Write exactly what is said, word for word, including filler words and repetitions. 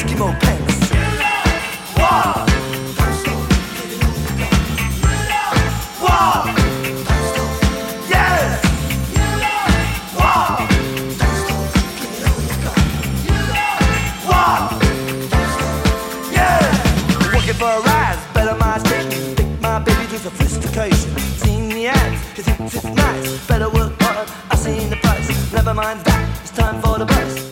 Eskimo pants. Whoa! Whoa! Yes! Whoa! Whoa! Yeah! Working for a rise, better my station. Think my baby does a sophistication. Seen the ads, he thinks it's nice. Better work hard, I've seen the price. Never mind that, it's time for the bus.